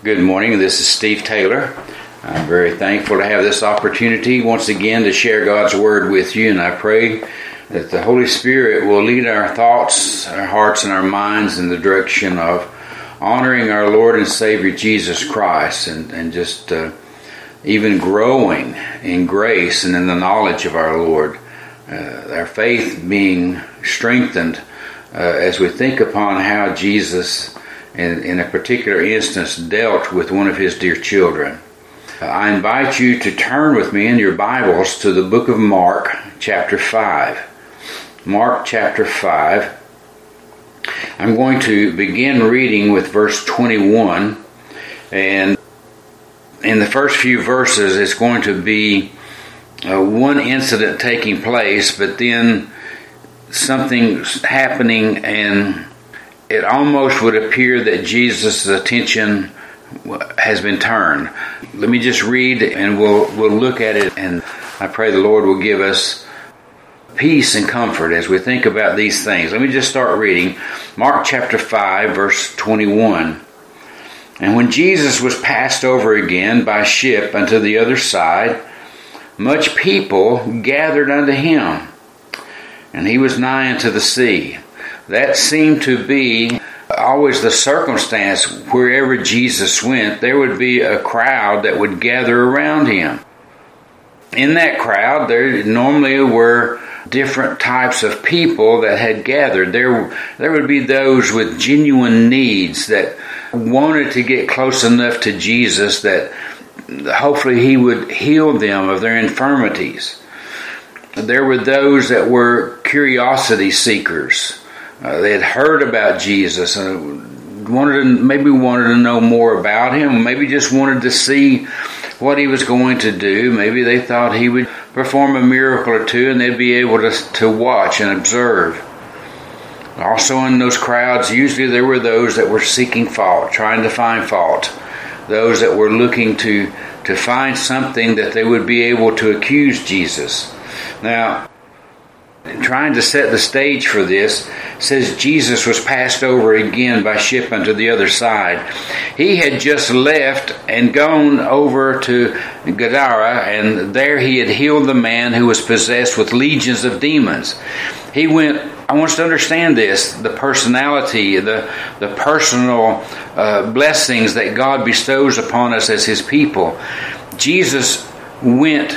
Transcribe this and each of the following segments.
Good morning. This is Steve Taylor. I'm very thankful to have this opportunity once again to share God's Word with you, and I pray that the Holy Spirit will lead our thoughts, our hearts, and our minds in the direction of honoring our Lord and Savior Jesus Christ and just even growing in grace and in the knowledge of our Lord. Our faith being strengthened as we think upon how Jesus in a particular instance dealt with one of his dear children. I invite you to turn with me in your Bibles to the book of Mark, chapter 5. Mark, chapter 5. I'm going to begin reading with verse 21, and in the first few verses it's going to be one incident taking place, but then something happening, and it almost would appear that Jesus' attention has been turned. Let me just read and we'll look at it, and I pray the Lord will give us peace and comfort as we think about these things. Let me just start reading. Mark chapter 5, verse 21. And when Jesus was passed over again by ship unto the other side, much people gathered unto him, and he was nigh unto the sea. That seemed to be always the circumstance. Wherever Jesus went, there would be a crowd that would gather around him. In that crowd, there normally were different types of people that had gathered. There would be those with genuine needs that wanted to get close enough to Jesus that hopefully he would heal them of their infirmities. There were those that were curiosity seekers. They had heard about Jesus and wanted to know more about him. Maybe just wanted to see what he was going to do. Maybe they thought he would perform a miracle or two and they'd be able to watch and observe. Also in those crowds, usually there were those that were seeking fault, trying to find fault. Those that were looking to find something that they would be able to accuse Jesus. Now, trying to set the stage for this, says Jesus was passed over again by ship unto the other side. He had just left and gone over to Gadara, and there he had healed the man who was possessed with legions of demons. He went, I want us to understand this, the personality, the personal blessings that God bestows upon us as his people. Jesus went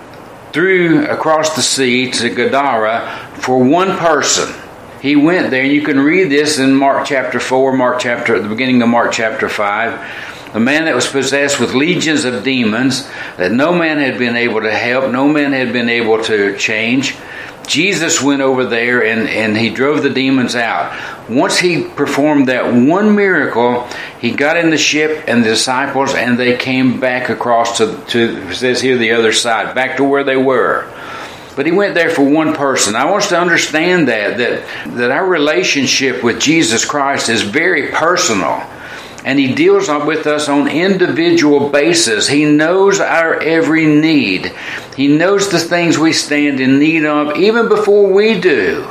across the sea to Gadara for one person. He went there, and you can read this in Mark chapter 4, at the beginning of Mark chapter 5. A man that was possessed with legions of demons that no man had been able to help, no man had been able to change. Jesus went over there and he drove the demons out. Once he performed that one miracle, he got in the ship and the disciples, and they came back across to it says here, the other side, back to where they were. But he went there for one person. I want us to understand that our relationship with Jesus Christ is very personal. And he deals with us on individual basis. He knows our every need. He knows the things we stand in need of even before we do.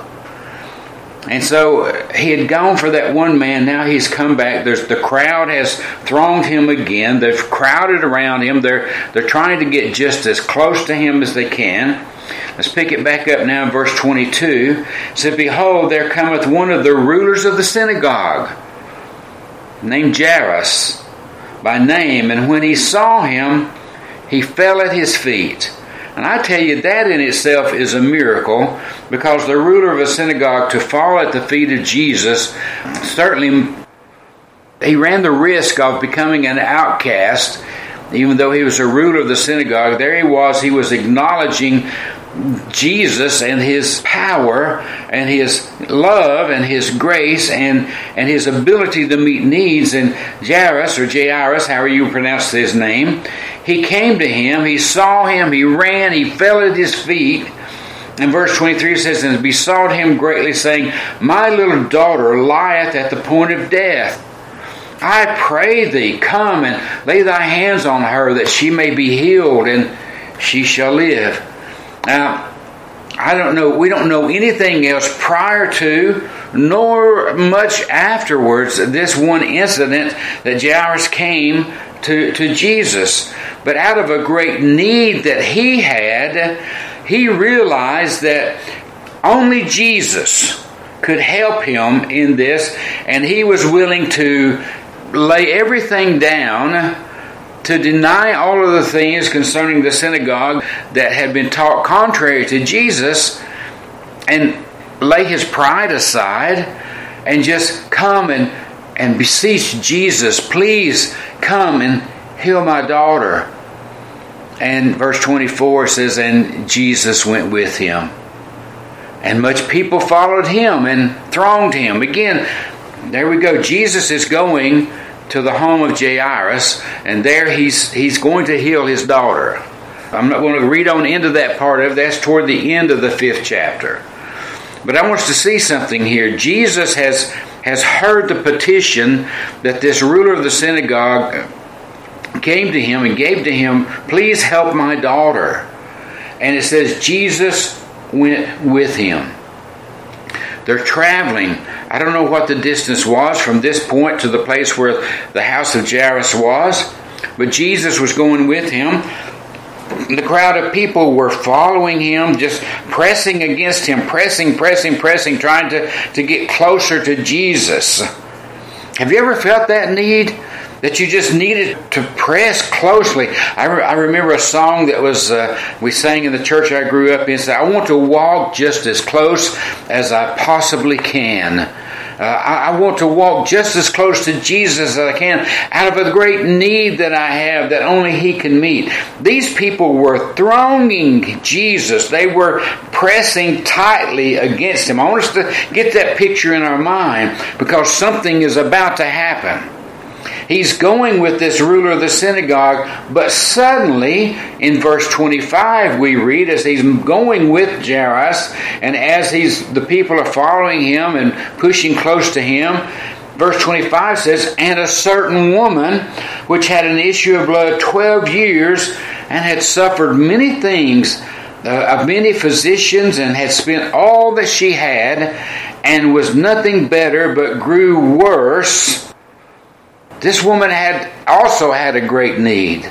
And so he had gone for that one man. Now he's come back. The crowd has thronged him again. They've crowded around him. They're trying to get just as close to him as they can. Let's pick it back up now in verse 22. It said, Behold, there cometh one of the rulers of the synagogue, named Jairus by name, and when he saw him, he fell at his feet. And I tell you, that in itself is a miracle, because the ruler of a synagogue to fall at the feet of Jesus, certainly he ran the risk of becoming an outcast. Even though he was a ruler of the synagogue, there he was acknowledging Jesus and his power and his love and his grace and his ability to meet needs. And Jairus, however you pronounce his name, he came to him, he saw him, he ran, he fell at his feet. And verse 23 says, And besought him greatly, saying, My little daughter lieth at the point of death. I pray thee, come and lay thy hands on her, that she may be healed, and she shall live. Now, I don't know. We don't know anything else prior to nor much afterwards this one incident that Jairus came to Jesus. But out of a great need that he had, he realized that only Jesus could help him in this, and he was willing to lay everything down, to deny all of the things concerning the synagogue that had been taught contrary to Jesus, and lay his pride aside and just come and beseech Jesus, please come and heal my daughter. And verse 24 says, and Jesus went with him. And much people followed him and thronged him. Again, there we go. Jesus is going to the home of Jairus, and there he's going to heal his daughter. I'm not going to read on into that part of it. That's toward the end of the 5th chapter. But I want us to see something here. Jesus has heard the petition that this ruler of the synagogue came to him and gave to him, please help my daughter. And it says Jesus went with him. They're traveling. I don't know what the distance was from this point to the place where the house of Jairus was, but Jesus was going with him. The crowd of people were following him, just pressing against him, pressing, trying to get closer to Jesus. Have you ever felt that need? That you just needed to press closely. I remember a song that was we sang in the church I grew up in. Said, I want to walk just as close as I possibly can. I want to walk just as close to Jesus as I can out of a great need that I have that only He can meet. These people were thronging Jesus. They were pressing tightly against Him. I want us to get that picture in our mind because something is about to happen. He's going with this ruler of the synagogue, but suddenly, in verse 25, we read, as he's going with Jairus, and as the people are following him and pushing close to him, verse 25 says, and a certain woman, which had an issue of blood 12 years, and had suffered many things of many physicians, and had spent all that she had, and was nothing better, but grew worse. This woman also had a great need.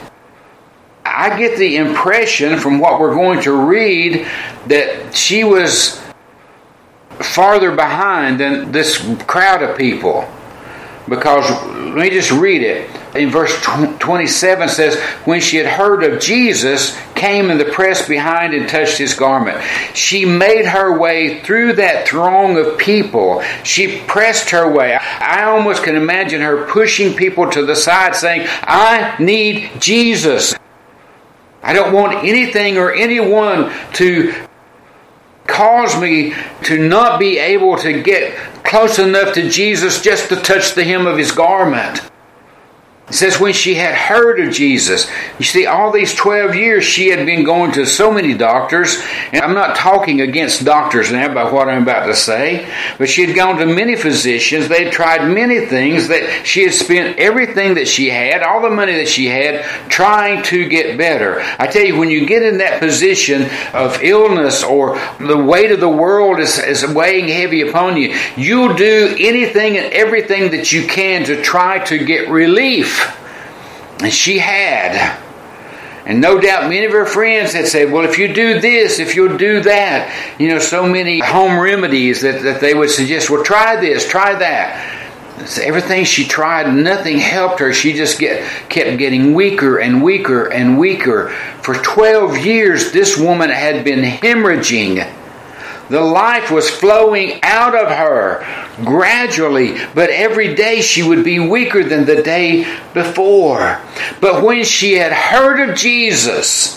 I get the impression from what we're going to read that she was farther behind than this crowd of people. Because, let me just read it. In verse 27 says, when she had heard of Jesus, came in the press behind and touched his garment. She made her way through that throng of people. She pressed her way. I almost can imagine her pushing people to the side saying, I need Jesus. I don't want anything or anyone to cause me to not be able to get close enough to Jesus just to touch the hem of his garment. It says when she had heard of Jesus. You see, all these 12 years she had been going to so many doctors. And I'm not talking against doctors now by what I'm about to say. But she had gone to many physicians. They had tried many things. That she had spent everything that she had, all the money that she had, trying to get better. I tell you, when you get in that position of illness or the weight of the world is weighing heavy upon you, you'll do anything and everything that you can to try to get relief. And she had. And no doubt many of her friends had said, well, if you do this, if you'll do that, so many home remedies that they would suggest, well, try this, try that. So everything she tried, nothing helped her. She just kept getting weaker and weaker and weaker. For 12 years, this woman had been hemorrhaging. The life was flowing out of her gradually, but every day she would be weaker than the day before. But when she had heard of Jesus,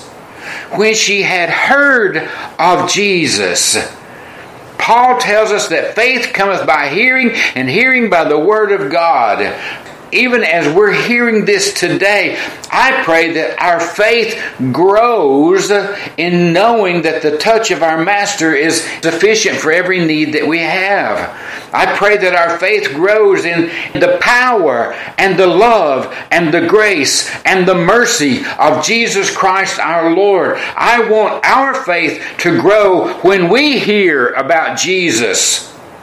Paul tells us that faith cometh by hearing, and hearing by the word of God. Even as we're hearing this today, I pray that our faith grows in knowing that the touch of our Master is sufficient for every need that we have. I pray that our faith grows in the power and the love and the grace and the mercy of Jesus Christ our Lord. I want our faith to grow when we hear about Jesus.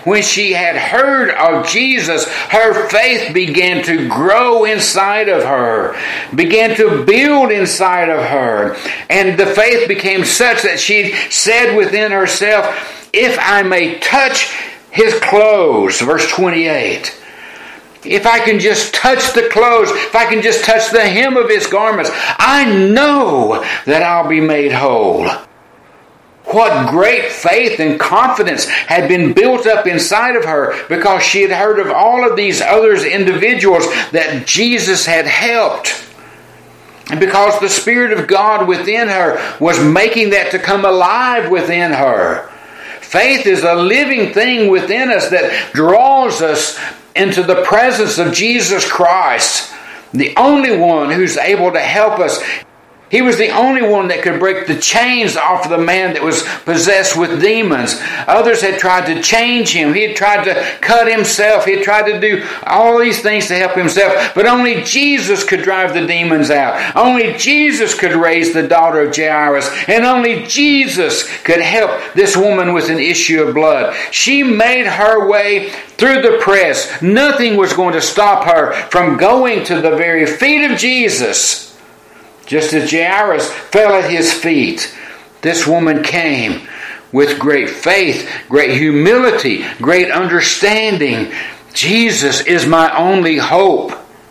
when she had heard of Jesus, her faith began to grow inside of her, began to build inside of her. And the faith became such that she said within herself, if I may touch his clothes, verse 28. If I can just touch the clothes, if I can just touch the hem of his garments, I know that I'll be made whole. What great faith and confidence had been built up inside of her because she had heard of all of these other individuals that Jesus had helped. And because the Spirit of God within her was making that to come alive within her. Faith is a living thing within us that draws us into the presence of Jesus Christ, the only one who's able to help us. He was the only one that could break the chains off of the man that was possessed with demons. Others had tried to change him. He had tried to cut himself. He had tried to do all these things to help himself. But only Jesus could drive the demons out. Only Jesus could raise the daughter of Jairus. And only Jesus could help this woman with an issue of blood. She made her way through the press. Nothing was going to stop her from going to the very feet of Jesus. Just as Jairus fell at his feet, this woman came with great faith, great humility, great understanding. Jesus is my only hope.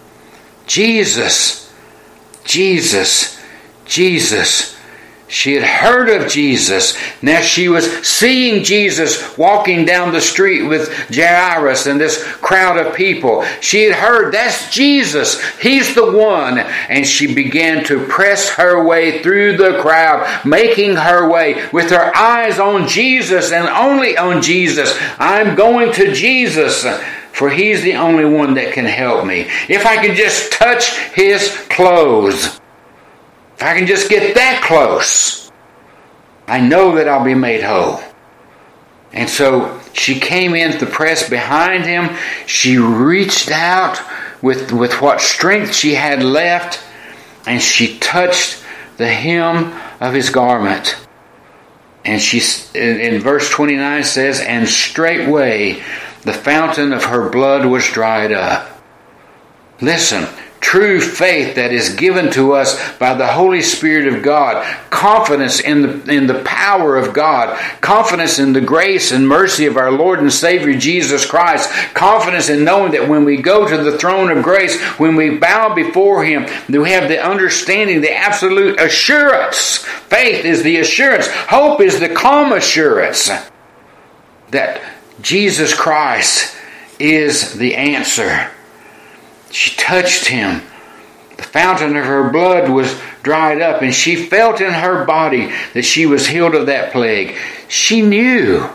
Jesus, Jesus, Jesus. She had heard of Jesus. Now she was seeing Jesus walking down the street with Jairus and this crowd of people. She had heard, that's Jesus. He's the one. And she began to press her way through the crowd, making her way with her eyes on Jesus and only on Jesus. I'm going to Jesus, for He's the only one that can help me. If I can just touch His clothes, if I can just get that close, I know that I'll be made whole. And so she came in the press behind him. She reached out with what strength she had left, and she touched the hem of his garment. And she, in verse 29 says, and straightway the fountain of her blood was dried up. Listen, true faith that is given to us by the Holy Spirit of God, confidence in the power of God, confidence in the grace and mercy of our Lord and Savior Jesus Christ, confidence in knowing that when we go to the throne of grace, when we bow before Him, that we have the understanding, the absolute assurance. Faith is the assurance. Hope is the calm assurance that Jesus Christ is the answer. She touched Him. The fountain of her blood was dried up, and she felt in her body that she was healed of that plague. She knew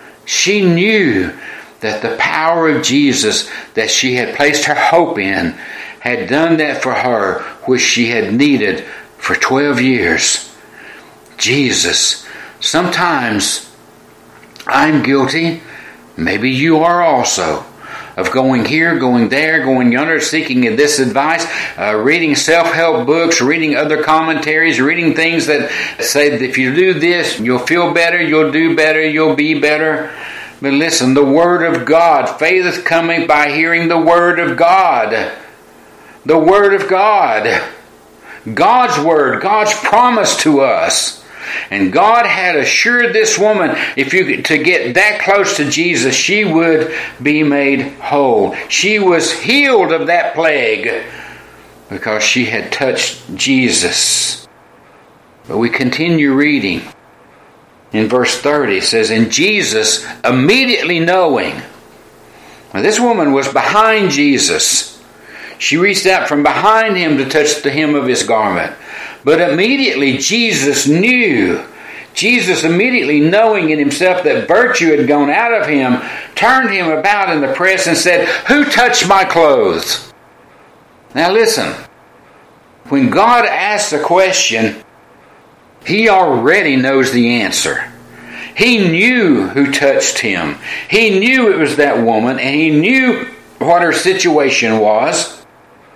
that the power of Jesus that she had placed her hope in had done that for her, which she had needed for 12 years. Jesus. Sometimes I'm guilty, maybe you are also, of going here, going there, going yonder, seeking this advice, reading self-help books, reading other commentaries, reading things that say that if you do this, you'll feel better, you'll do better, you'll be better. But listen, the Word of God, faith is coming by hearing the Word of God. The Word of God. God's Word, God's promise to us. And God had assured this woman, to get that close to Jesus, she would be made whole. She was healed of that plague because she had touched Jesus. But we continue reading. In verse 30 it says, and Jesus, immediately knowing. Now this woman was behind Jesus. She reached out from behind Him to touch the hem of His garment. But immediately Jesus knew. Jesus, immediately knowing in Himself that virtue had gone out of Him, turned Him about in the press and said, who touched my clothes? Now listen, when God asks a question, He already knows the answer. He knew who touched Him. He knew it was that woman, and He knew what her situation was.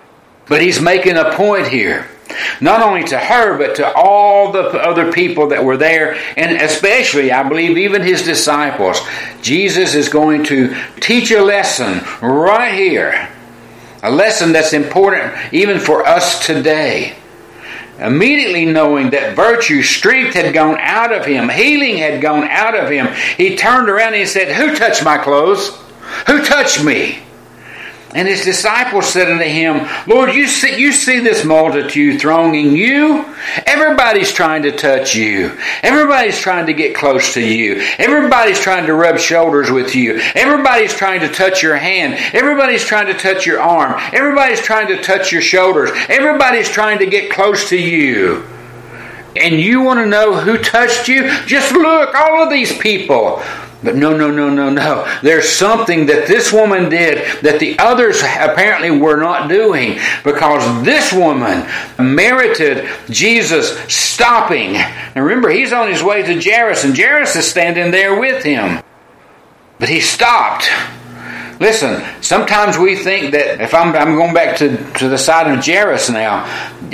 But he's making a point here. Not only to her, but to all the other people that were there, and especially, I believe, even his disciples. Jesus is going to teach a lesson right here. A lesson that's important even for us today. Immediately knowing that virtue, strength had gone out of him, healing had gone out of him, he turned around and he said, "Who touched my clothes? Who touched me?" And his disciples said unto him, "Lord, you see this multitude thronging you? Everybody's trying to touch you. Everybody's trying to get close to you. Everybody's trying to rub shoulders with you. Everybody's trying to touch your hand. Everybody's trying to touch your arm. Everybody's trying to touch your shoulders. Everybody's trying to get close to you. And you want to know who touched you? Just look, all of these people." But no. There's something that this woman did that the others apparently were not doing, because this woman merited Jesus stopping. Now remember, he's on his way to Jairus, and Jairus is standing there with him. But he stopped. Listen, sometimes we think that, if I'm going back to the side of Jairus now,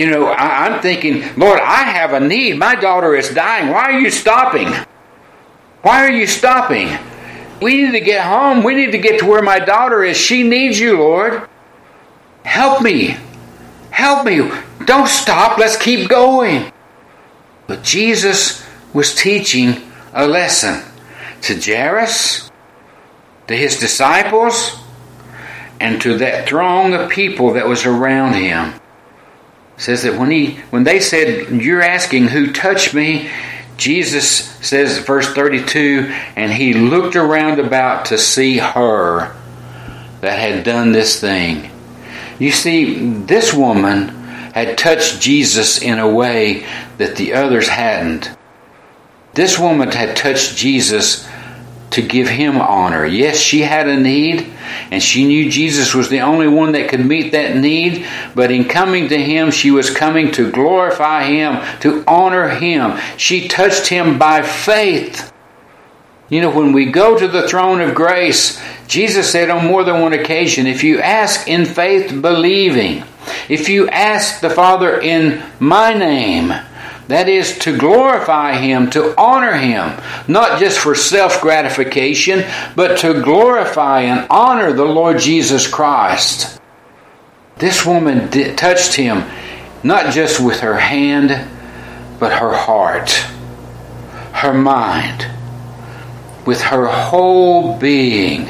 I'm thinking, Lord, I have a need. My daughter is dying. Why are you stopping? Why are you stopping? We need to get home. We need to get to where my daughter is. She needs you, Lord. Help me. Help me. Don't stop. Let's keep going. But Jesus was teaching a lesson to Jairus, to his disciples, and to that throng of people that was around him. It says that when they said, "You're asking who touched me," Jesus says, verse 32, "And he looked around about to see her that had done this thing." You see, this woman had touched Jesus in a way that the others hadn't. This woman had touched Jesus to give him honor. Yes, she had a need, and she knew Jesus was the only one that could meet that need, but in coming to him, she was coming to glorify him, to honor him. She touched him by faith. When we go to the throne of grace, Jesus said on more than one occasion, if you ask in faith believing, if you ask the Father in my name, that is to glorify him, to honor him, not just for self-gratification, but to glorify and honor the Lord Jesus Christ. This woman touched him not just with her hand, but her heart, her mind. With her whole being,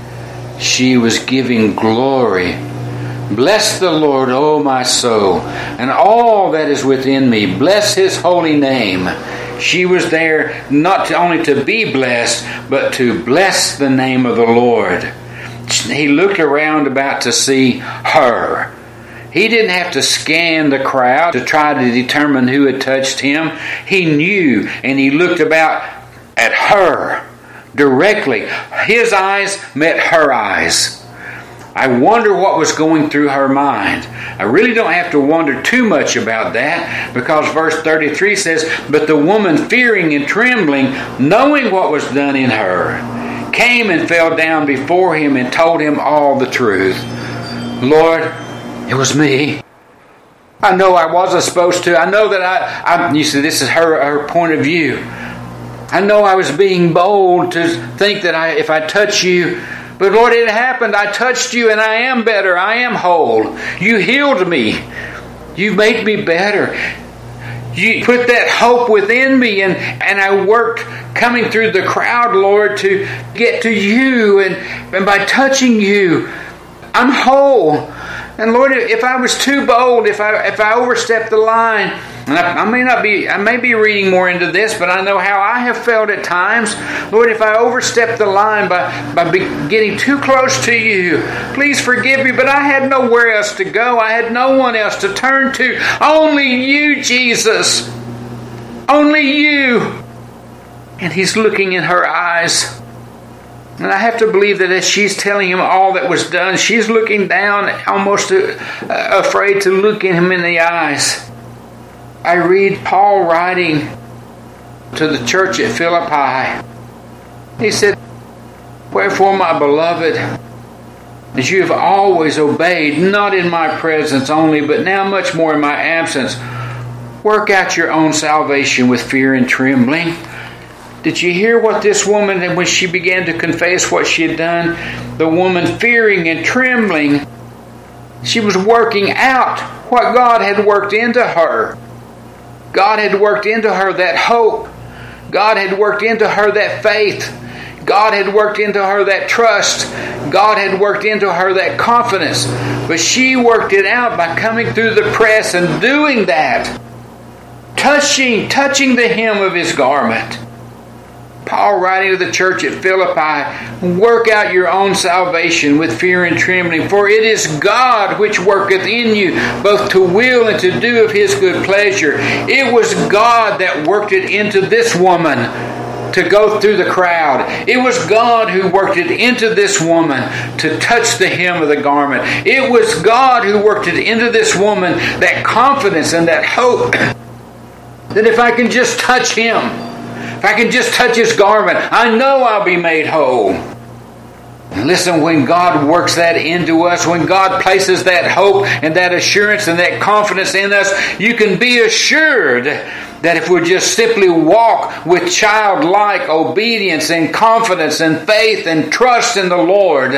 she was giving glory. Bless the Lord, O my soul, and all that is within me. Bless his holy name. She was there not only to be blessed, but to bless the name of the Lord. He looked around about to see her. He didn't have to scan the crowd to try to determine who had touched him. He knew, and he looked about at her directly. His eyes met her eyes. I wonder what was going through her mind. I really don't have to wonder too much about that, because verse 33 says, "But the woman, fearing and trembling, knowing what was done in her, came and fell down before him and told him all the truth." "Lord, it was me. I know I wasn't supposed to. I know that you see, this is her point of view. I know I was being bold to think that if I touch you, but Lord, it happened. I touched you and I am better. I am whole. You healed me. You made me better. You put that hope within me, and I worked coming through the crowd, Lord, to get to you, and by touching you, I'm whole. And Lord, if I was too bold, if I overstepped the line, and I may be reading more into this, but I know how I have felt at times. Lord, if I overstepped the line by getting too close to you, please forgive me, but I had nowhere else to go. I had no one else to turn to. Only you, Jesus. Only you. And he's looking in her eyes. And I have to believe that as she's telling him all that was done, she's looking down, almost afraid to look him in the eyes. I read Paul writing to the church at Philippi. He said, "Wherefore, my beloved, as you have always obeyed, not in my presence only, but now much more in my absence. Work out your own salvation with fear and trembling. Did you hear what this woman, and when she began to confess what she had done, the woman fearing and trembling, she was working out what God had worked into her. God had worked into her that hope. God had worked into her that faith. God had worked into her that trust. God had worked into her that confidence. But she worked it out by coming through the press and doing that. Touching the hem of his garment. Paul writing to the church at Philippi, work out your own salvation with fear and trembling, for it is God which worketh in you, both to will and to do of his good pleasure. It was God that worked it into this woman to go through the crowd. It was God who worked it into this woman to touch the hem of the garment. It was God who worked it into this woman, that confidence and that hope, that if I can just touch him, if I can just touch his garment, I know I'll be made whole. And listen, when God works that into us, when God places that hope and that assurance and that confidence in us, you can be assured that if we just simply walk with childlike obedience and confidence and faith and trust in the Lord,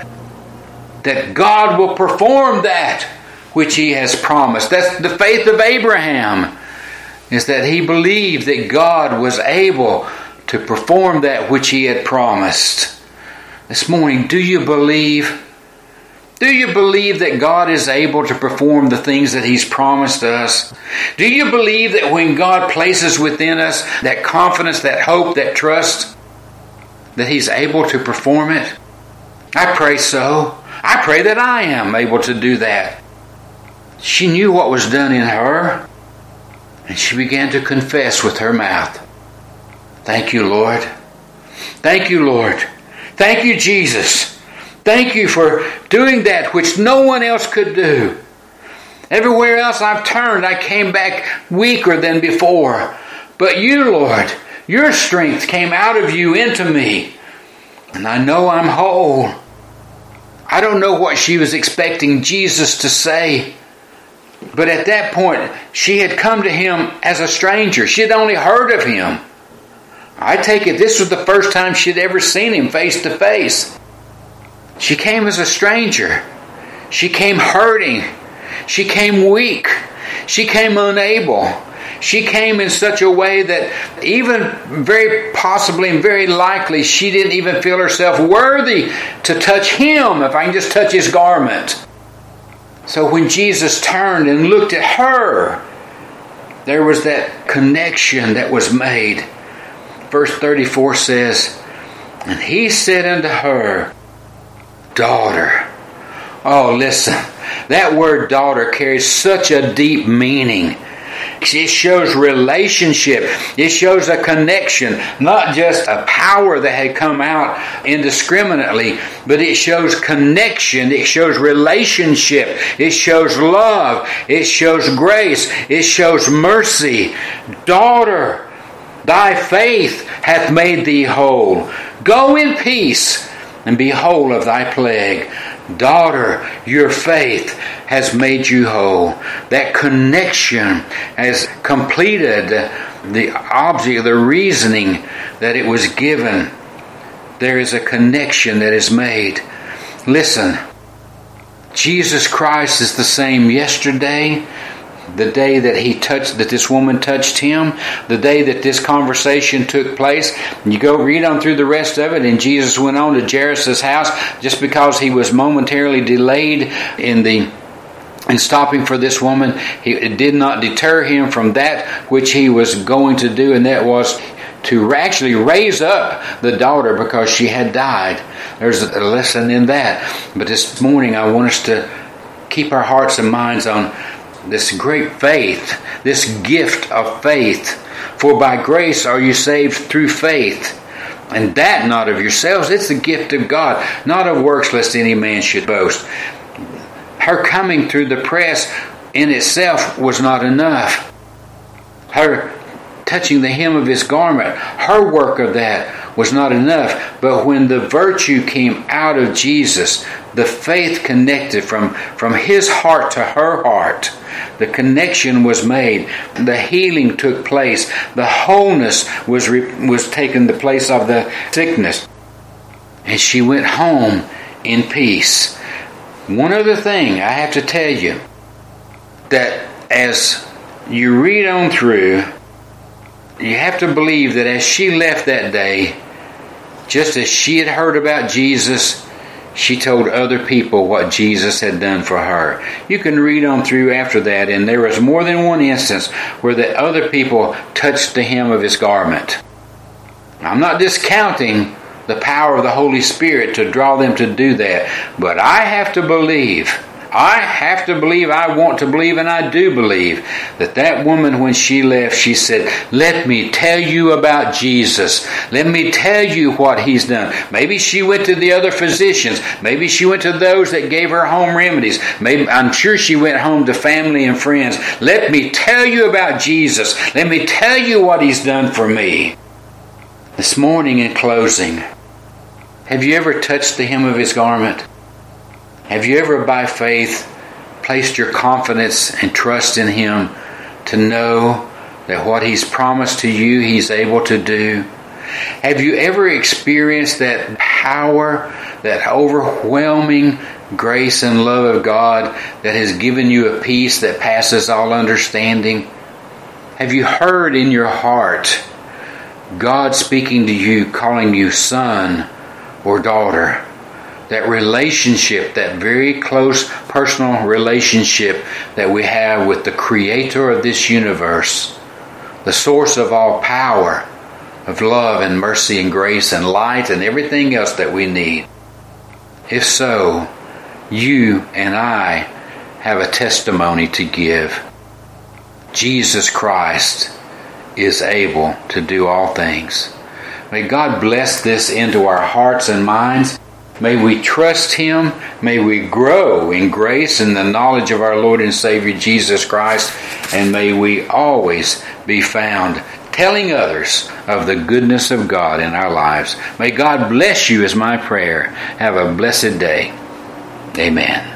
that God will perform that which he has promised. That's the faith of Abraham, is that he believed that God was able to perform that which he had promised. This morning, do you believe? Do you believe that God is able to perform the things that he's promised us? Do you believe that when God places within us that confidence, that hope, that trust, that he's able to perform it? I pray so. I pray that I am able to do that. She knew what was done in her, and she began to confess with her mouth. Thank you, Lord. Thank you, Lord. Thank you, Jesus. Thank you for doing that which no one else could do. Everywhere else I've turned, I came back weaker than before. But you, Lord, your strength came out of you into me. And I know I'm whole. I don't know what she was expecting Jesus to say. But at that point, she had come to him as a stranger. She had only heard of him. I take it this was the first time she'd ever seen him face to face. She came as a stranger. She came hurting. She came weak. She came unable. She came in such a way that even very possibly and very likely she didn't even feel herself worthy to touch him, if I can just touch his garment. So when Jesus turned and looked at her, there was that connection that was made. Verse 34 says, and he said unto her, daughter. Oh, listen. That word daughter carries such a deep meaning. It shows relationship. It shows a connection, not just a power that had come out indiscriminately, but it shows connection. It shows relationship. It shows love. It shows grace. It shows mercy. Daughter, thy faith hath made thee whole. Go in peace and be whole of thy plague. Daughter, your faith has made you whole. That connection has completed the object, the reasoning that it was given. There is a connection that is made. Listen, Jesus Christ is the same yesterday, the day that this woman touched him, the day that this conversation took place. You go read on through the rest of it, and Jesus went on to Jairus' house just because he was momentarily delayed in stopping for this woman. It did not deter him from that which he was going to do, and that was to actually raise up the daughter because she had died. There's a lesson in that. But this morning I want us to keep our hearts and minds on this great faith, this gift of faith. For by grace are you saved through faith, and that not of yourselves. It's the gift of God, not of works, lest any man should boast. Her coming through the press in itself was not enough. Her touching the hem of his garment, her work of that was not enough. But when the virtue came out of Jesus, the faith connected from his heart to her heart. The connection was made. The healing took place. The wholeness was taken the place of the sickness. And she went home in peace. One other thing I have to tell you, that as you read on through, you have to believe that as she left that day, just as she had heard about Jesus, she told other people what Jesus had done for her. You can read on through after that, and there was more than one instance where the other people touched the hem of his garment. I'm not discounting the power of the Holy Spirit to draw them to do that, but I have to believe, I want to believe, and I do believe that woman, when she left, she said, let me tell you about Jesus. Let me tell you what he's done. Maybe she went to the other physicians. Maybe she went to those that gave her home remedies. Maybe, I'm sure she went home to family and friends. Let me tell you about Jesus. Let me tell you what he's done for me. This morning, in closing, have you ever touched the hem of his garment? Have you ever, by faith, placed your confidence and trust in him to know that what he's promised to you, he's able to do? Have you ever experienced that power, that overwhelming grace and love of God that has given you a peace that passes all understanding? Have you heard in your heart God speaking to you, calling you son or daughter? That relationship, that very close personal relationship that we have with the Creator of this universe, the source of all power, of love and mercy and grace and light and everything else that we need. If so, you and I have a testimony to give. Jesus Christ is able to do all things. May God bless this into our hearts and minds. May we trust him. May we grow in grace and the knowledge of our Lord and Savior Jesus Christ. And may we always be found telling others of the goodness of God in our lives. May God bless you is my prayer. Have a blessed day. Amen.